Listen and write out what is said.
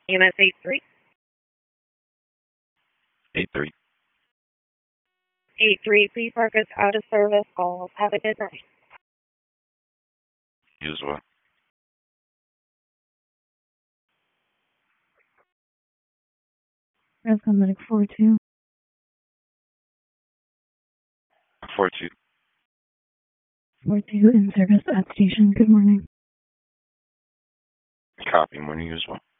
EMS 83. 83. 83, please mark us out of service calls. Have a good night. You as well. Rescue Medic 42. 42. 42 in service at station. Good morning. Copy. Morning, you as well.